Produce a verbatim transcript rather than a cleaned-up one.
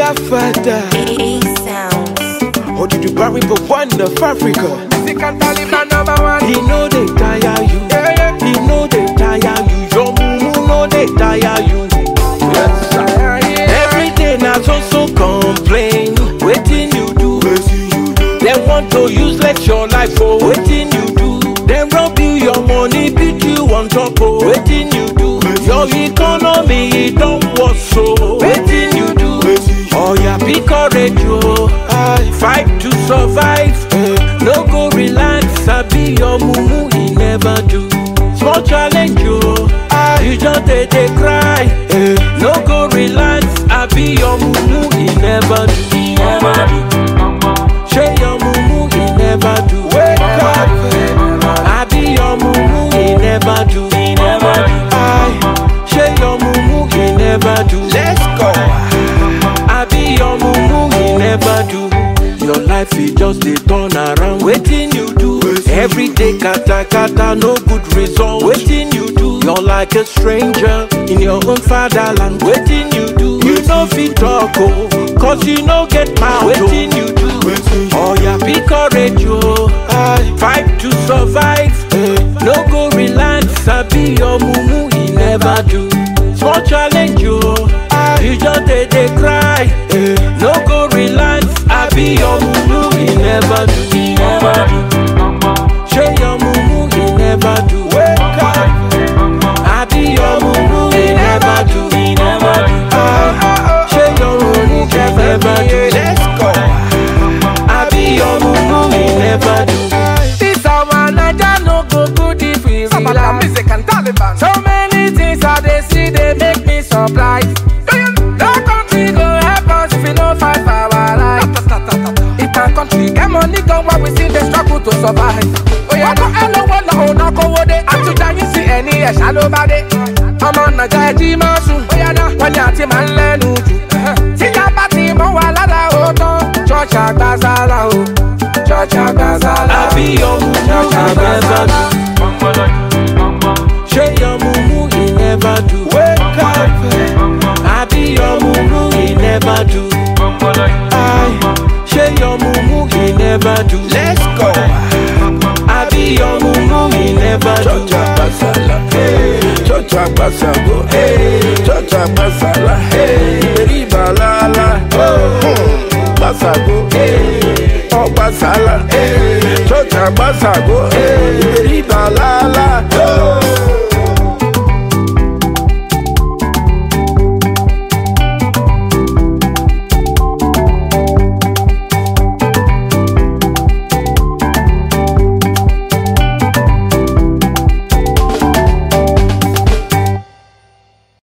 Father. A sounds. Or did you bury the one of Africa? Music and Taliban number one. He know they tire you. Yeah, yeah. He know they tire you. Your mumu know they tire you. Yes, sir. Yeah, yeah. Every day now so so complain. Waiting you do. They want to use let your life for waiting you do. They rob you your money, beat you on top of waiting you do. Your economy it don't work so waiting you do. Oh yeah, be courage yo. Fight to survive. No go relax. I be your mumu, he never do. Small challenge yo. You just they, they cry. No go relax. I be your mumu, he never do. He never do. Share your mumu, he never do. Wake up. I be your mumu, he never do. He never do. I share your mumu, he never do. Let's go. I be your mumu, he never do. Your life is just a turn around. Waiting you do. Every day kata kata, no good result. Waiting you do. You're like a stranger in your own fatherland. Waiting you do. You know fit talk oh, cause you no get mouth. Waiting you do. Oh yeah, be courage yo. Fight to survive. No go relax. I be your mumu, he never do. Small challenge yo. You just they, they cry. No go relax. I be your mumu, he never do. He never do. Share your mumu, he never do. Wake up. I be your mumu, he never do. He never do. Share your mumu, he never do. Let's go. I be your mumu, he never do. This our Naija no go good if we relax. Music and Taliban. So many things I they see they make me surprised. No country go help us if we no fight for our life. If our country get money go where we see they struggle to survive. Oh yeah, no hello one no no go wo de. Atuja you see any e shallow body. Ọmọ Naija ẹ jí máa sùn. Oh yeah na wọ́n ní àti máa ń lẹ́nu jù. Tí a bá ti mọ̀ wá lára ó tán. Church àgbàsálà o. Church àgbàsálà. I be your mumu, he never do. Share your mumu, he never do. Wake up. I be your mumu, he never do. I share your mumu, he never do. Let's go. I be your mumu, he never do. Basala, hey, Chocha Basago, hey, Chocha Basala, hey, Riba Lala, oh, Basago, hey, oh Basala, hey, Chocha Basago, hey, Riba Lala,